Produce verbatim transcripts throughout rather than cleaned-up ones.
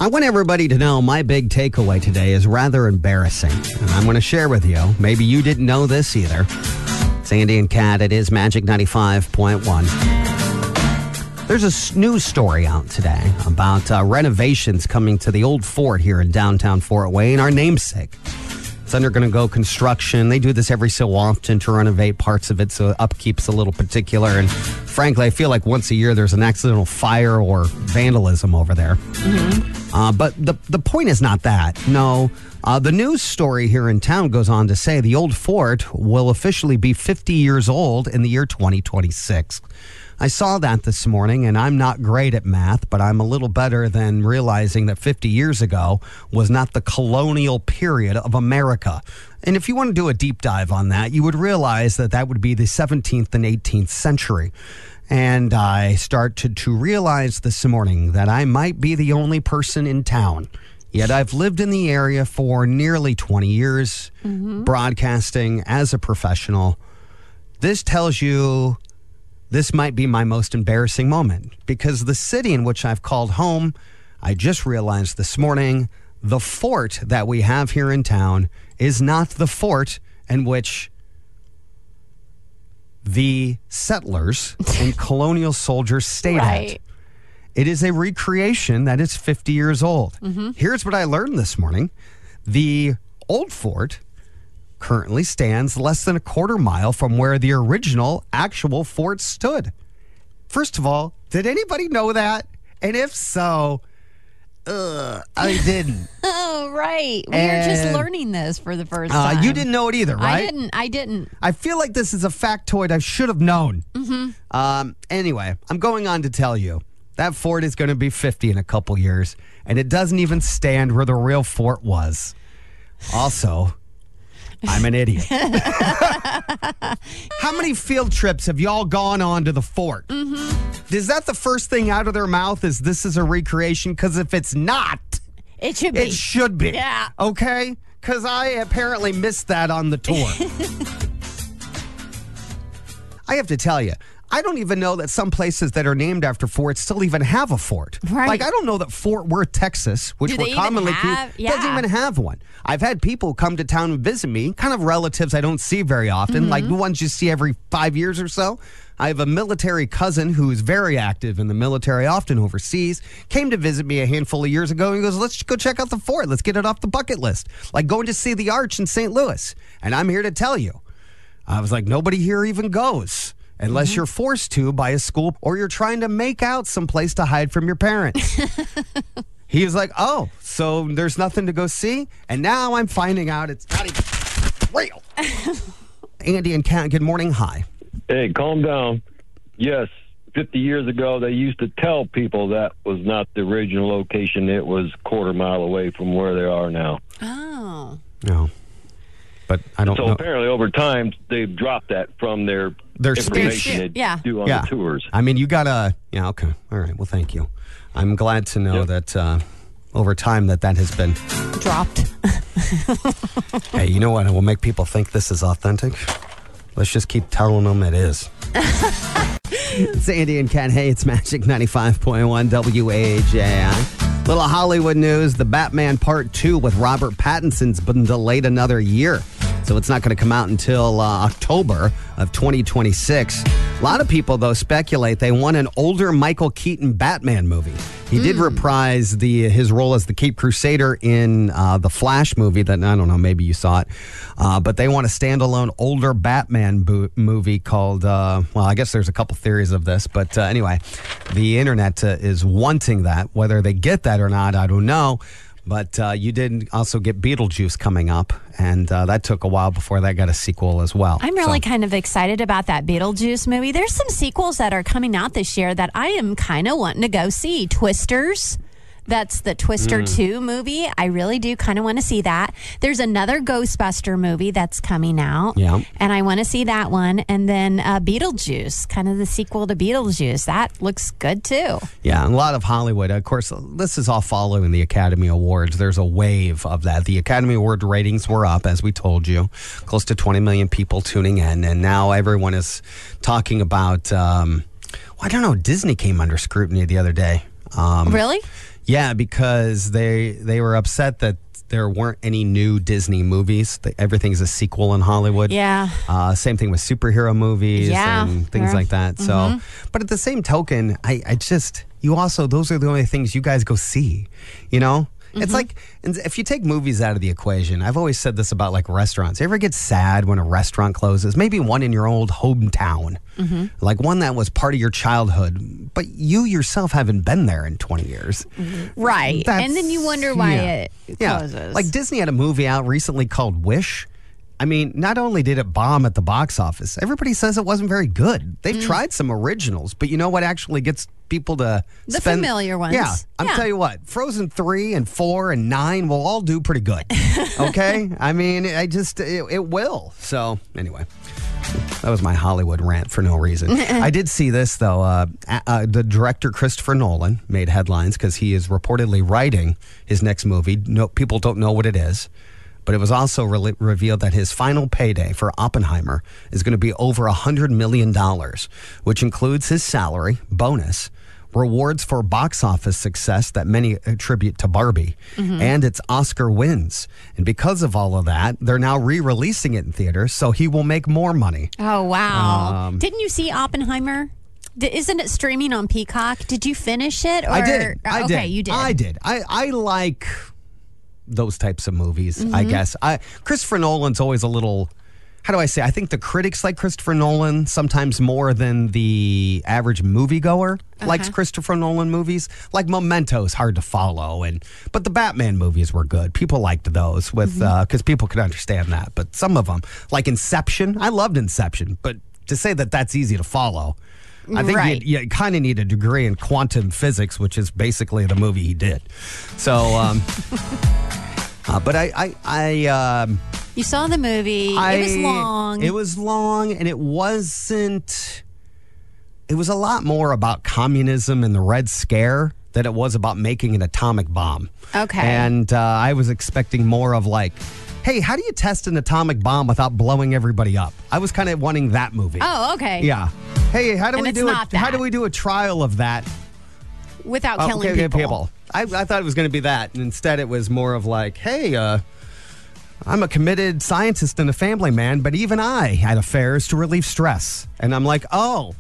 I want everybody to know my big takeaway today is rather embarrassing. And I'm going to share with you. Maybe you didn't know this either. It's Andy and Kat. It is Magic ninety-five point one. There's a news story out today about uh, renovations coming to the old fort here in downtown Fort Wayne, our namesake. It's undergoing construction. They do this every so often to renovate parts of it, so upkeep's a little particular. And frankly, I feel like once a year there's an accidental fire or vandalism over there. Mm-hmm. Uh, but the the point is not that. No, uh, the news story here in town goes on to say the old fort will officially be fifty years old in the year twenty twenty-six. I saw that this morning, and I'm not great at math, but I'm a little better than realizing that fifty years ago was not the colonial period of America. And if you want to do a deep dive on that, you would realize that that would be the seventeenth and eighteenth century. And I started to realize this morning that I might be the only person in town. Yet I've lived in the area for nearly twenty years, mm-hmm. broadcasting as a professional. This tells you this might be my most embarrassing moment, because the city in which I've called home, I just realized this morning, the fort that we have here in town is not the fort in which the settlers and colonial soldiers stayed right. at. It is a recreation that is fifty years old. Mm-hmm. Here's what I learned this morning. The old fort currently stands less than a quarter mile from where the original actual fort stood. First of all, did anybody know that? And if so, uh, I didn't. Oh, right. We and, are just learning this for the first uh, time. You didn't know it either, right? I didn't. I didn't. I feel like this is a factoid I should have known. Mm-hmm. Um, anyway, I'm going on to tell you that fort is going to be fifty in a couple years, and it doesn't even stand where the real fort was. Also, I'm an idiot. How many field trips have y'all gone on to the fort? Mm-hmm. Is that the first thing out of their mouth is this is a recreation? Because if it's not, it should be. It should be. Yeah. Okay? Because I apparently missed that on the tour. I have to tell you, I don't even know that some places that are named after forts still even have a fort. Right. Like, I don't know that Fort Worth, Texas, which Do we're they even commonly have- keep, doesn't yeah. even have one. I've had people come to town and visit me, kind of relatives I don't see very often, Mm-hmm. like the ones you see every five years or so. I have a military cousin who's very active in the military, often overseas, came to visit me a handful of years ago, and he goes, let's go check out the fort. Let's get it off the bucket list. Like going to see the Arch in Saint Louis. And I'm here to tell you, I was like, nobody here even goes. Unless mm-hmm. you're forced to by a school or you're trying to make out someplace to hide from your parents. He was like, oh, so there's nothing to go see? And now I'm finding out it's not even real. Andy and Kat, good morning. Hi. Hey, calm down. Yes, fifty years ago, they used to tell people that was not the original location. It was a quarter mile away from where they are now. Oh. No. But I don't so know. apparently over time, they've dropped that from their, their information speech. they yeah. do on yeah. the tours. I mean, you got to, yeah, okay. All right. Well, thank you. I'm glad to know yep. that uh, over time that that has been dropped. Hey, you know what? It will make people think this is authentic. Let's just keep telling them it is. It's Andy and Kat. Hey, it's Magic ninety-five point one W A J I. Little Hollywood news. The Batman Part two with Robert Pattinson's been delayed another year. So it's not going to come out until uh, October of twenty twenty-six. A lot of people, though, speculate they want an older Michael Keaton Batman movie. He mm. did reprise the his role as the Cape Crusader in uh, the Flash movie that, I don't know, maybe you saw it. Uh, but they want a standalone older Batman bo- movie called, uh, well, I guess there's a couple theories of this. But uh, anyway, the internet uh, is wanting that. Whether they get that or not, I don't know. But uh, you did also get Beetlejuice coming up, and uh, that took a while before that got a sequel as well. I'm really so. kind of excited about that Beetlejuice movie. There's some sequels that are coming out this year that I am kind of wanting to go see. Twisters. That's the Twister mm. two movie. I really do kind of want to see that. There's another Ghostbuster movie that's coming out. Yeah. And I want to see that one. And then uh, Beetlejuice, kind of the sequel to Beetlejuice. That looks good too. Yeah, a lot of Hollywood. Of course, this is all following the Academy Awards. There's a wave of that. The Academy Award ratings were up, as we told you. Close to twenty million people tuning in. And now everyone is talking about, um, well, I don't know, Disney came under scrutiny the other day. Um, Really? Yeah, because they they were upset that there weren't any new Disney movies. The- Everything's a sequel in Hollywood. Yeah. Uh, same thing with superhero movies Yeah. and things Yeah. like that. So, Mm-hmm. but at the same token, I, I just, you also, those are the only things you guys go see, you know? Mm-hmm. It's like, and if you take movies out of the equation, I've always said this about like restaurants. You ever get sad when a restaurant closes? Maybe one in your old hometown, Mm-hmm. like one that was part of your childhood, but you yourself haven't been there in twenty years. Right. That's- And then you wonder why yeah. it Yeah. closes. Like Disney had a movie out recently called Wish. I mean, not only did it bomb at the box office, everybody says it wasn't very good. They've Mm. tried some originals, but you know what actually gets people to The spend? familiar ones. Yeah. I'm Yeah. tell you what, Frozen three and four and nine will all do pretty good. Okay? I mean, I just, it, it will. So, anyway. That was my Hollywood rant for no reason. I did see this, though. Uh, uh, the director, Christopher Nolan, made headlines because he is reportedly writing his next movie. No, people don't know what it is. But it was also re- revealed that his final payday for Oppenheimer is going to be over one hundred million dollars, which includes his salary, bonus, rewards for box office success that many attribute to Barbie, and its Oscar wins. And because of all of that, they're now re-releasing it in theaters, so he will make more money. Oh, wow. Um, Didn't you see Oppenheimer? D- isn't it streaming on Peacock? Did you finish it? Or? I did. I okay, did. you did. I did. I, I like those types of movies, Mm-hmm. I guess. I Christopher Nolan's always a little, how do I say? I think the critics like Christopher Nolan sometimes more than the average moviegoer likes Uh-huh. Christopher Nolan movies. Like Memento's hard to follow, and but the Batman movies were good. People liked those with Mm-hmm. because people could understand that. But some of them, like Inception, I loved Inception, but to say that that's easy to follow. I think Right. you, you kind of need a degree in quantum physics, which is basically the movie he did. So, um, uh, but I, I, I, um, You saw the movie. I, it was long. It was long, and it wasn't. It was a lot more about communism and the Red Scare than it was about making an atomic bomb. Okay. And uh, I was expecting more of like, hey, how do you test an atomic bomb without blowing everybody up? I was kind of wanting that movie. Oh, okay. Yeah. Hey, how do And we it's do not it? How that. do we do a trial of that? Without Oh, killing okay, okay, people. I, I thought it was going to be that, and instead it was more of like, hey, uh, I'm a committed scientist and a family man, but even I had affairs to relieve stress. And I'm like, oh.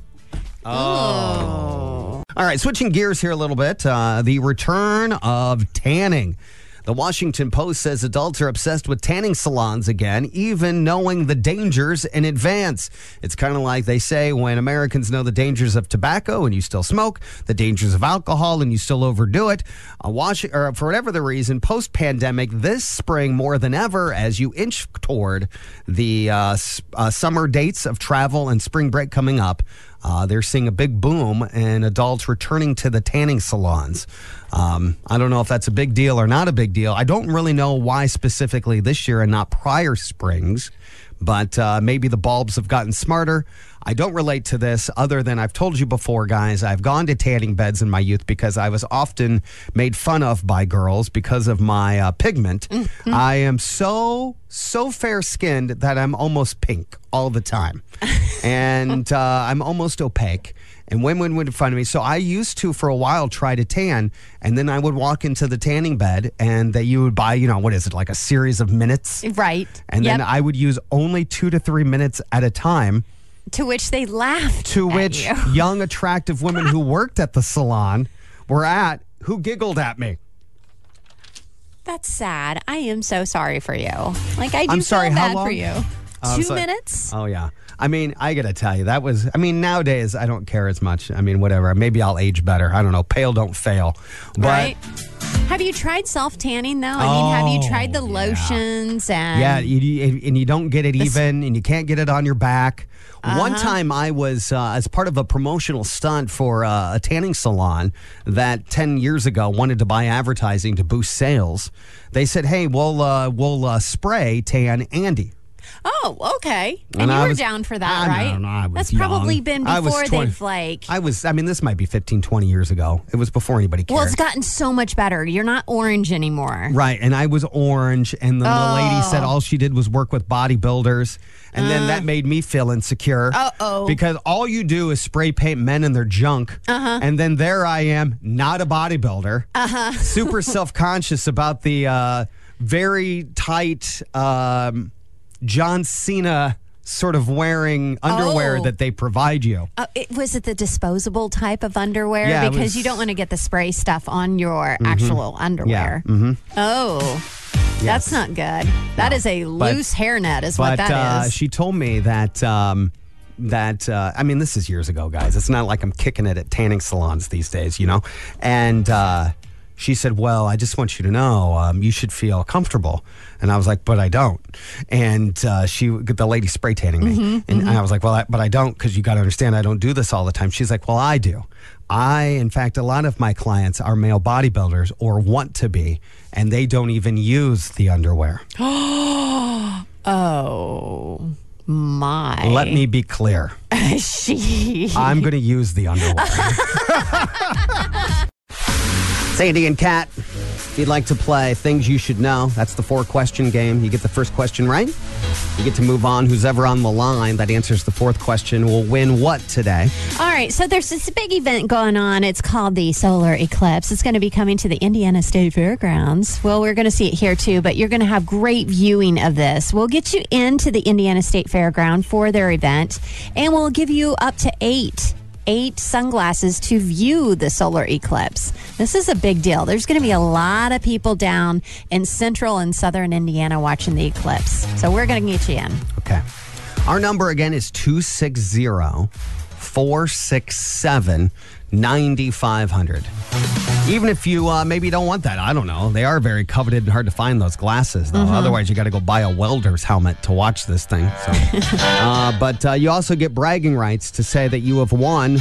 Oh. All right, switching gears here a little bit. Uh, the return of tanning. The Washington Post says adults are obsessed with tanning salons again, even knowing the dangers in advance. It's kind of like they say when Americans know the dangers of tobacco and you still smoke, the dangers of alcohol and you still overdo it. Uh, wash, or for whatever the reason, post-pandemic, this spring more than ever, as you inch toward the uh, s- uh, summer dates of travel and spring break coming up, Uh, they're seeing a big boom in adults returning to the tanning salons. Um, I don't know if that's a big deal or not a big deal. I don't really know why specifically this year and not prior springs, but uh, maybe the bulbs have gotten smarter. I don't relate to this other than I've told you before, guys, I've gone to tanning beds in my youth because I was often made fun of by girls because of my uh, pigment. Mm-hmm. I am so, so fair-skinned that I'm almost pink all the time. and uh, I'm almost opaque. And women would find me. So I used to, for a while, try to tan. And then I would walk into the tanning bed and that you would buy, you know, what is it, like a series of minutes? Right. And Yep. then I would use only two to three minutes at a time. To which they laughed. To at which you. young, attractive women who worked at the salon were at, who giggled at me. That's sad. I am so sorry for you. Like, I do I'm sorry, feel how bad long? for you. Uh, Two so- minutes? Oh, yeah. I mean, I got to tell you, that was, I mean, nowadays, I don't care as much. I mean, whatever. Maybe I'll age better. I don't know. Pale don't fail. But Right? Have you tried self tanning though? I mean, have you tried the Oh, yeah. lotions and yeah, you, you- and you don't get it This- even, and you can't get it on your back. One Uh-huh. time I was, uh, as part of a promotional stunt for uh, a tanning salon that ten years ago wanted to buy advertising to boost sales. They said, hey, we'll, uh, we'll uh, spray tan Andy. Oh, okay. And, And you I were was- down for that, I right? don't know, I was That's young. probably been I was before twenty they've like. I was, I mean, this might be fifteen, twenty years ago. It was before anybody cared. Well, it's gotten so much better. You're not orange anymore. Right, and I was orange, and then the lady said all she did was work with bodybuilders, and then that made me feel insecure. Uh-oh. Because all you do is spray paint men in their junk, uh-huh. and then there I am, not a bodybuilder, uh-huh. super self-conscious about the uh, very tight um, John Cena sort of wearing underwear Oh. that they provide you. Uh, it, was it the disposable type of underwear? Yeah, it because was- you don't want to get the spray stuff on your actual underwear. Yeah. Mm-hmm. Oh, that's not good. That is a But- loose hairnet, is But what that uh, is. she told me that um, that uh, I mean, this is years ago, guys. It's not like I'm kicking it at tanning salons these days, you know. And uh, she said, "Well, I just want you to know, um, you should feel comfortable." And I was like, "But I don't." And uh, she, the lady, spray tanning me, Mm-hmm, and I was like, "Well, I, but I don't, because you got to understand, I don't do this all the time." She's like, "Well, I do." I, in fact, a lot of my clients are male bodybuilders or want to be, and they don't even use the underwear. Oh, my. Let me be clear. she. I'm going to use the underwear. Sandy and Kat, if you'd like to play Things You Should Know, that's the four-question game. You get the first question right, you get to move on. Who's ever on the line that answers the fourth question will win what today? All right, so there's this big event going on. It's called the Solar Eclipse. It's going to be coming to the Indiana State Fairgrounds. Well, we're going to see it here too, but you're going to have great viewing of this. We'll get you into the Indiana State Fairground for their event, and we'll give you up to eight eight sunglasses to view the solar eclipse. This is a big deal. There's going to be a lot of people down in central and southern Indiana watching the eclipse. So we're going to get you in. Okay. Our number again is two six zero, four six seven, nine five zero zero. Even if you uh, maybe don't want that, I don't know. They are very coveted and hard to find, those glasses, though. Mm-hmm. Otherwise, you got to go buy a welder's helmet to watch this thing. So, uh, but uh, you also get bragging rights to say that you have won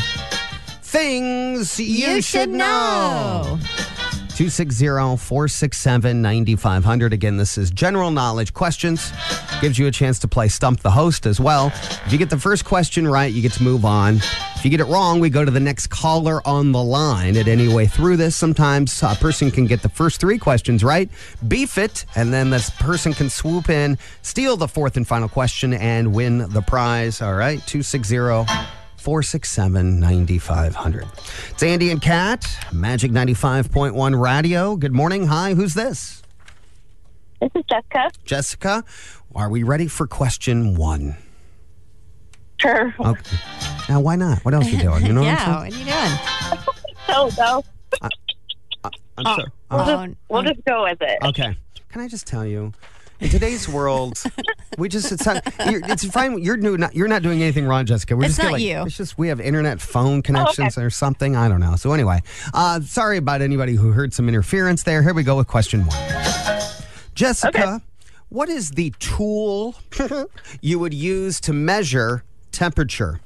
Things You, You Should should Know. know. two six zero, four six seven, nine five zero zero. Again, this is general knowledge questions. Gives you a chance to play Stump the Host as well. If you get the first question right, you get to move on. If you get it wrong, we go to the next caller on the line. At any way through this, sometimes a person can get the first three questions right, beef it, and then this person can swoop in, steal the fourth and final question, and win the prize. All right, two six zero, four six seven, nine five zero zero. It's Andy and Kat, Magic ninety-five point one Radio. Good morning. Hi, who's this? This is Jessica. Jessica, are we ready for question one? Sure. Okay. Now, why not? What else are you doing? You know Yeah, what what are you doing? So, so I'm saying? I'm sorry. we'll, Uh, just, we'll just go with it. okay. Can I just tell you, in today's world, we just it's not, you're, it's fine. You're doing not, you're not doing anything wrong, Jessica. We're It's just not like, you. It's just we have internet phone connections or something. I don't know. So anyway, uh, sorry about anybody who heard some interference there. Here we go with question one. Jessica, Okay. what is the tool you would use to measure temperature?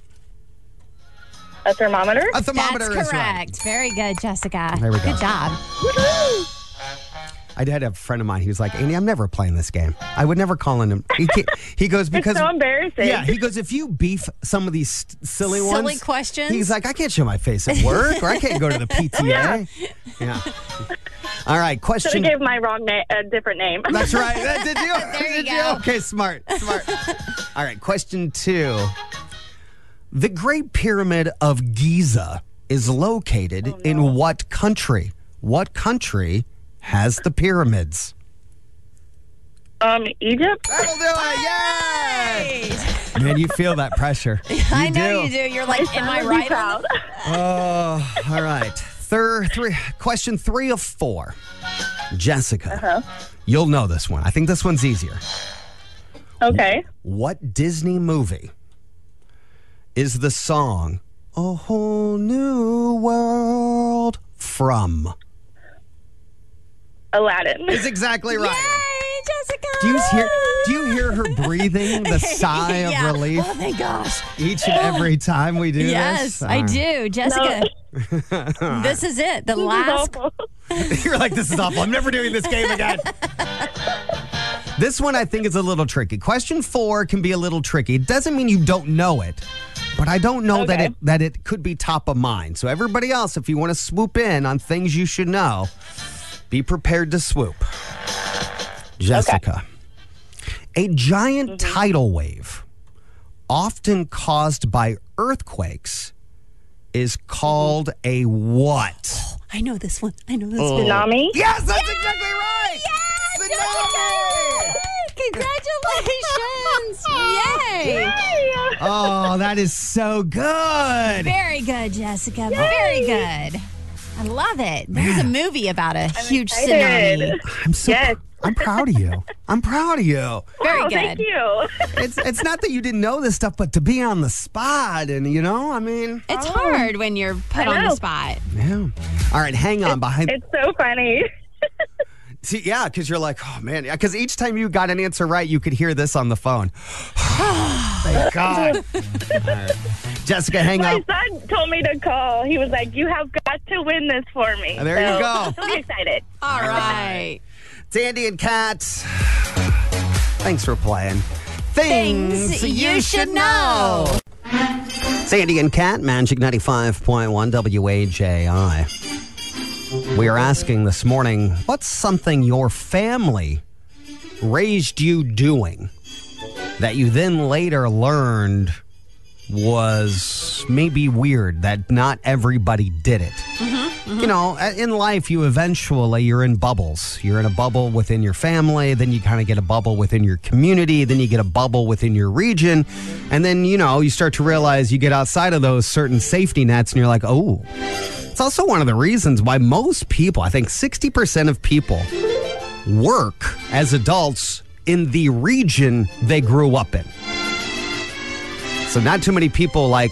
A thermometer? A thermometer That's is right. correct. Very good, Jessica. There we go. Good job. I had a friend of mine. He was like, Andy, I'm never playing this game. I would never call in him. He, can't- he goes, because. It's so embarrassing. Yeah, he goes, if you beef some of these st- silly ones. Silly questions? He's like, I can't show my face at work, or I can't go to the P T A. yeah. All right, Should question. have gave my wrong name, a different name. That's right. That, did you? There you did go. Okay, smart. Smart. All right, question two. The Great Pyramid of Giza is located Oh, in what country? What country has the pyramids? Um, Egypt? That'll do it. Yay! Man, you feel that pressure. You I know do. you do. You're like, am I I'd be right? on proud. Oh, all right. Third, three, question three of four. Jessica, Uh-huh. you'll know this one. I think this one's easier. Okay. What Disney movie is the song "A Whole New World" from? Aladdin. Is exactly right. Yay, Jessica! Do you hear? Do you hear her breathing? The sigh of Yeah. relief Oh my gosh! each and every time we do Yes, this. I All right. do, Jessica. This is it. The last. Awful. You're like, this is awful. I'm never doing this game again. This one I think is a little tricky. Question four can be a little tricky. It doesn't mean you don't know it, but I don't know that Okay. it that it could be top of mind. So everybody else, if you want to swoop in on things you should know, be prepared to swoop. Jessica, a giant tidal wave, often caused by earthquakes, is called a what? I know this one. I know this Oh. one. Tsunami? Yes, that's exactly right. Tsunami! Congratulations! Yay! Yay! Oh, that is so good. Very good, Jessica. Very good. I love it. There's a movie about a huge excited. tsunami. I'm so Yes. I'm proud of you. I'm proud of you. Very Oh, good. thank you. It's it's not that you didn't know this stuff, but to be on the spot and you know, I mean, It's hard when you're put I on the know. spot. yeah. All right, hang on behind. It's so funny. See, yeah, because you're like, oh man, because each time you got an answer right, you could hear this on the phone. Thank God. All right. Jessica, hang My on. son told me to call. He was like, "You have got to win this for me." There you So, go. I'm excited. All right. Sandy and Kat, thanks for playing. Things, Things you should know. Sandy and Kat, Magic ninety-five point one W A J I. We are asking this morning, what's something your family raised you doing that you then later learned was maybe weird, that not everybody did it? You know, in life, you eventually, you're in bubbles. You're in a bubble within your family, then you kind of get a bubble within your community, then you get a bubble within your region, and then, you know, you start to realize you get outside of those certain safety nets and you're like, oh. It's also one of the reasons why most people, I think sixty percent of people, work as adults in the region they grew up in. So not too many people like,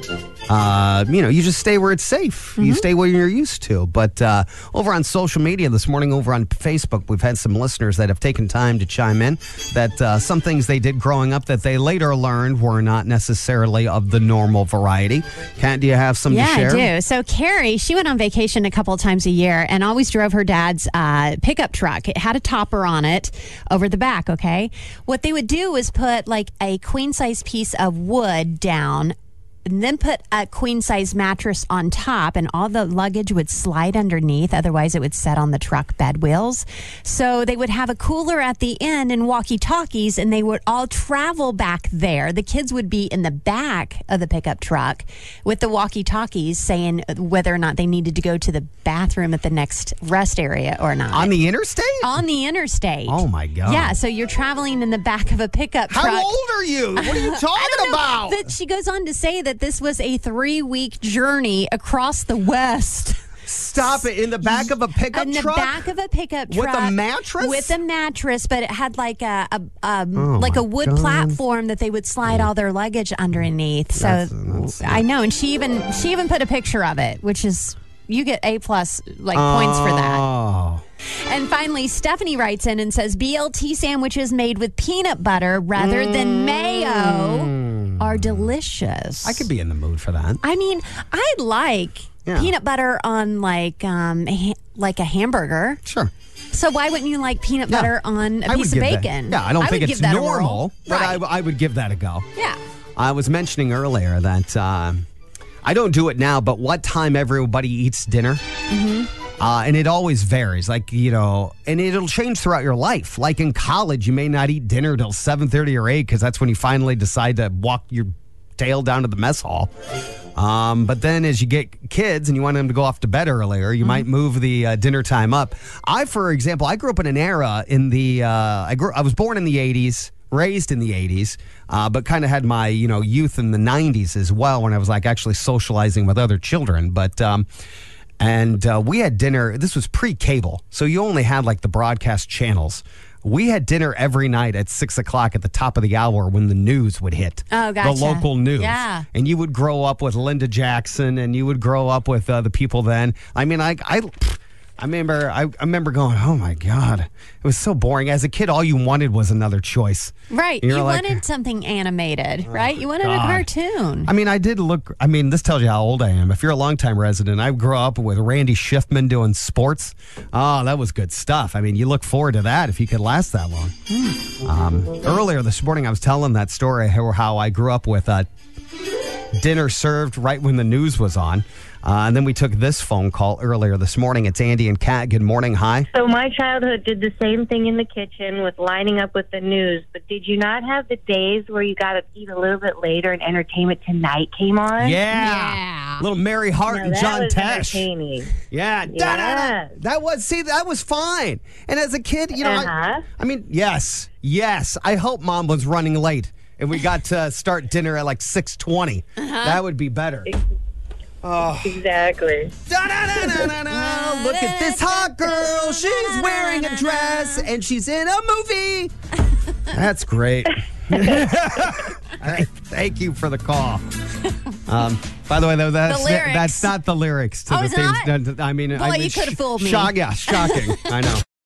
uh, you know, you just stay where it's safe. You stay where you're used to. But uh, over on social media this morning, over on Facebook, we've had some listeners that have taken time to chime in that uh, some things they did growing up that they later learned were not necessarily of the normal variety. Kat, do you have some Yeah, to share? I do. So Carrie, she went on vacation a couple of times a year and always drove her dad's uh, pickup truck. It had a topper on it over the back, okay? What they would do was put like a queen-size piece of wood down and then put a queen-size mattress on top, and all the luggage would slide underneath. Otherwise, it would set on the truck bed wheels. So they would have a cooler at the end and walkie-talkies, and they would all travel back there. The kids would be in the back of the pickup truck with the walkie-talkies saying whether or not they needed to go to the bathroom at the next rest area or not. On the interstate? On the interstate. Oh, my God. Yeah, so you're traveling in the back of a pickup How truck. old are you? What are you I talking don't know, about? But she goes on to say that this was a three-week journey across the West. Stop it. In the back of a pickup in the truck? back of a pickup With truck a mattress? with a mattress, but it had like a, a um, Oh, like my a wood God. platform that they would slide all their luggage underneath. So That's- that's- I know, and she even she even put a picture of it, which is you get A plus like points for that. Oh. And finally, Stephanie writes in and says B L T sandwiches made with peanut butter rather than mayo are delicious. I could be in the mood for that. I mean, I like Yeah. peanut butter on like um ha- like a hamburger. Sure. So why wouldn't you like peanut Yeah. butter on a I would piece of give that- bacon? yeah, I don't think would it's give that a normal, whirl. but I, Right. I would give that a go. yeah. I was mentioning earlier that uh, I don't do it now, but what time everybody eats dinner? Mm-hmm. Uh, and it always varies, like, you know, and it'll change throughout your life. Like in college, you may not eat dinner till seven thirty or eight because that's when you finally decide to walk your tail down to the mess hall. Um, but then as you get kids and you want them to go off to bed earlier, you mm-hmm. might move the uh, dinner time up. I, for example, I grew up in an era in the, uh, I grew, I was born in the eighties. Raised in the eighties, uh, but kind of had my, you know, youth in the nineties as well when I was like actually socializing with other children. But, um, and uh, we had dinner, this was pre-cable, so you only had like the broadcast channels. We had dinner every night at six o'clock at the top of the hour when the news would hit. Oh, gotcha. The local news. Yeah. And you would grow up with Linda Jackson and you would grow up with uh, the people then. I mean, I, I I remember I, I remember going, oh my God. It was so boring. As a kid, all you wanted was another choice. Right. You're You like- wanted something animated, right? You wanted God. a cartoon. I mean, I did look, I mean, this tells you how old I am. If you're a longtime resident, I grew up with Randy Schiffman doing sports. Oh, that was good stuff. I mean, you look forward to that if you could last that long. Um, earlier this morning, I was telling that story how, how I grew up with uh, dinner served right when the news was on. Uh, and then we took this phone call earlier this morning. It's Andy and Kat. Good morning. Hi. So my childhood did the same thing in the kitchen with lining up with the news. But did you not have the days where you got to eat a little bit later and Entertainment Tonight came on? Yeah. Yeah. Little Mary Hart Now, and that John was Tesh. entertaining. Yeah. Yeah. Da-da-da. That was, see, that was fine. And as a kid, you know, I, Uh-huh. I mean, yes, yes. I hope Mom was running late and we got to start dinner at like six twenty. That would be better. Exactly. Da-da-da-da-da-da. Look at this hot girl. She's wearing a dress and she's in a movie. That's great. Thank you for the call. Um, by the way, though, that's, The lyrics. that's not the lyrics to Oh, the it's things. not? That, I mean, Boy, I mean, you could've sh- fooled me. Shock, yeah, shocking. I know.